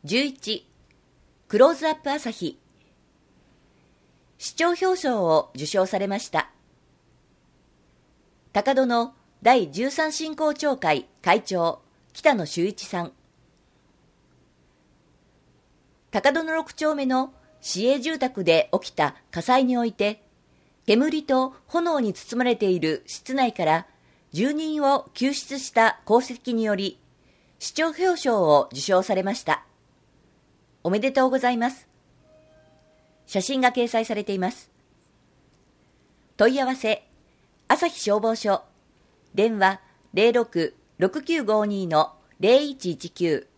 11クローズアップ朝日市長表彰を受賞されました。高戸の第13振興町会会長北野修一さん。高戸の6丁目の市営住宅で起きた火災において、煙と炎に包まれている室内から住人を救出した功績により、市長表彰を受賞されました。おめでとうございます。写真が掲載されています。問い合わせ、朝日消防署、電話 06-6952-0119